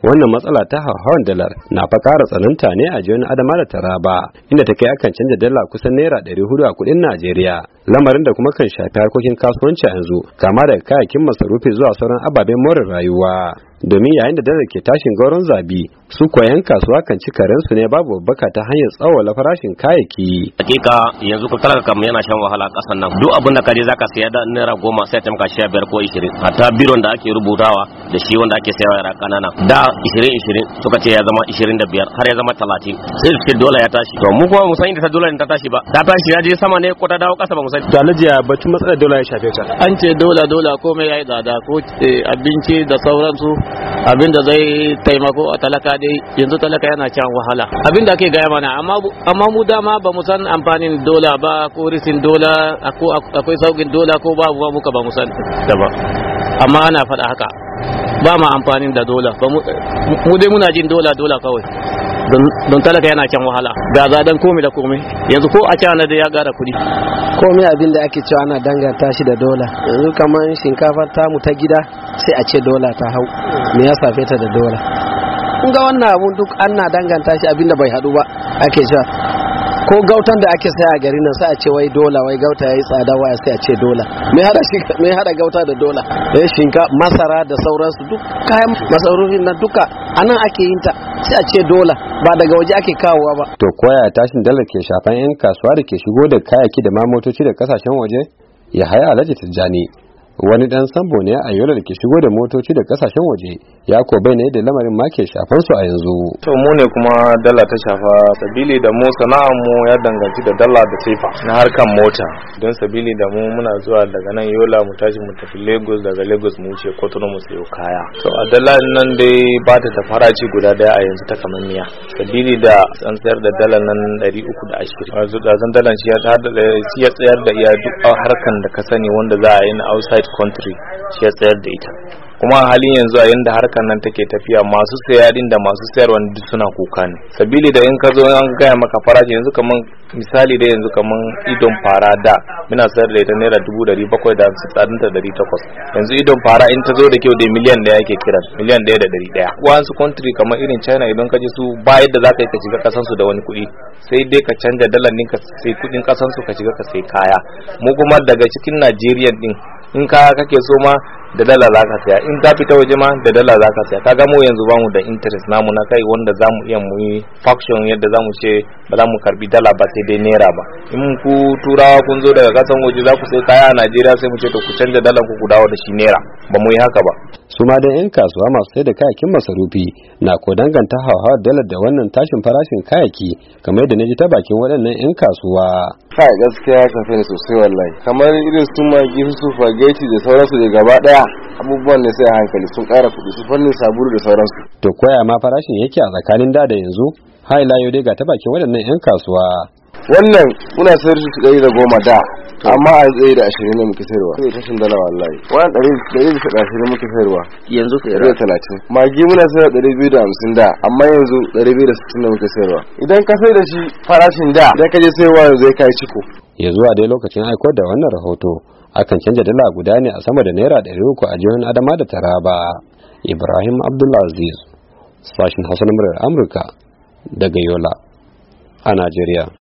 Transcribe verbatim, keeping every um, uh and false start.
wannan matsala ta hauhawar dalar na fa ƙara tsananta ne a jihohin Adama da Taraba, inda ta kai akan canja dala kusan naira ɗari hudu a kuɗin Najeriya, lamarin da kuma kan shafi harkokin kasuwanci a yanzu, kama daga kayayyakin masarufi zuwa sauran ababen more rayuwa. Domin yayin da dalar ke tashin gauron zabi, su koyan kasuwa kan ci karensu ne babu babbaka ta hanyar tsawwala farashin kayayyaki. Hakika yanzu ka talaka kam yana shan wahala kasan nan. Duk abin da kaje zaka siya da naira goma sai ta maka sha biyar ko ishirin. Hatta biron da ake rubutawa da shi wanda ake sayarwa yara kanana da ishirin ishirin suka ce ya zama ishirin da biyar har ya zama talatin. Sai su ce dola ya tashi. To mu kuma mu san inda ta dola ta tashi ba. Ta tashi ya je sama ne ko ta dawo kasa ba mu sani. To Alhaji ya batun matsalar dola ya shafe ta. An ce dola dola komai yayi tsada ko abinci da sauransu. Abin da zai taimako a talaka dai yanzu talaka yana can wahala abin da ake gaya mana amma mu dama ba mu san amfanin dola ba ko risin dola akwai saukin dola ko babu ba muka ba mu san da ba amma ana faɗa haka ba ma amfanin da dola mu dai muna jin dola dola kawai don talaka yana can wahala ga zadan komai da komai yanzu ko a cana da ya gara kuɗi komai abin da ake cewa ana danganta shi da dola yanzu kamar shinkafar tamu ta gida sai a ce dola ta hau me ya safe ta da dola kun ga wannan abun duk ana danganta shi abin da bai hadu ba ake cewa ko gautan da ake saya a gari nan sai a ce wai dola wai gauta yayi tsada waya sai a ce dola me hada shi me hada gauta da dola eh shinka masara da sauransu duk kayan masarufin nan duka anan ake yin ta sai a ce dola ba daga waje ake kawowa ba. To koya tashin dalar ke shafan 'yan kasuwa da ke shigo da kayayyaki da ma motoci da kasashen waje? Ya haya Alhaji Tijjani wani dan sambo ne a Yola da ke shigo da motoci da kasashen waje ya ko bai ne da lamarin ma ke shafan su a yanzu. To mu ne kuma dala ta shafa sabili da mu sana'ar mu ya danganci da dala da sefa na harkan mota don sabili da mu muna zuwa daga nan Yola mu tashi mu tafi Lagos, daga Lagos mu wuce Kotonou mu sayo kaya. To a dala nan dai ba ta da farashi guda daya a yanzu ta kamanniya sabili da an sayar da dala nan ɗari uku da ashirin. Yanzu da zan dalan shi ya tsayar da iya duk harkan da ka sani wanda za a yi na outside country shi ya tsayar da ita kuma halin yanzu a yanda harkar nan take tafiya masu saya din da masu sayarwa duk suna kuka ne sabili da in ka zo an gaya maka farashi yanzu kaman misali da yanzu kaman idon fara da muna sayar da ita naira dubu dari bakwai da hamsin tsadin ta dari takwas yanzu idon fara in ta zo da kyau da miliyan ɗaya ake kiran miliyan ɗaya da dari ɗaya wasu country kamar irin China idan ka je su ba yadda za ka yi ka shiga kasan su da wani kuɗi sai dai ka canja dalar ɗin ka sai kuɗin kasan su ka shiga ka sai kaya mu kuma daga cikin Najeriya din in kaya kake so ma da dala za ka saya in ka fita waje ma da dala za ka saya kaga mu yanzu bamu da interest namu na kai wanda zamu iya mu yi faction yadda zamu ce ba za mu karbi dala ba sai dai naira ba in ku turawa kun zo daga kasan waje za ku sai kaya a Najeriya sai mu ce to ku canja dalan ku ku dawo da shi naira ba mu yi haka ba. Su ma da yan kasuwa masu sai da kayayyakin masarufi na ko danganta hauhawar dalar da wannan tashin farashin kayayyaki kamar yadda na ji ta bakin waɗannan yan kasuwa. Kai gaskiya ya shafe ni sosai wallahi kamar irin su magi su spaghetti da sauransu da gaba daya abubuwan ne sai a hankali sun ƙara kuɗi su fannin sabulu da sauransu. To koya ma farashin yake a tsakanin da da yanzu? Hai layo dai ga ta bakin waɗannan 'yan kasuwa. Wannan muna sayar su ɗari da goma da amma a ɗari da ashirin ne muke sayarwa. Sai tashin dala wallahi. Wannan ɗari ɗari da ashirin muke sayarwa. Yanzu ka ɗari da talatin. Magi muna sayar ɗari biyu da hamsin da amma yanzu ɗari biyu da sittin ne muke sayarwa. Idan ka sai da shi farashin da idan ka je sayarwa yanzu zai kai ciko. Ya zuwa dai lokacin aiko da wannan rahoto akan canja dala guda ne a sama da naira ɗari uku a jihohin Adama da Taraba. Ibrahim Abdulaziz, sashin Hausa na muryar Amurka daga Yola a Najeriya.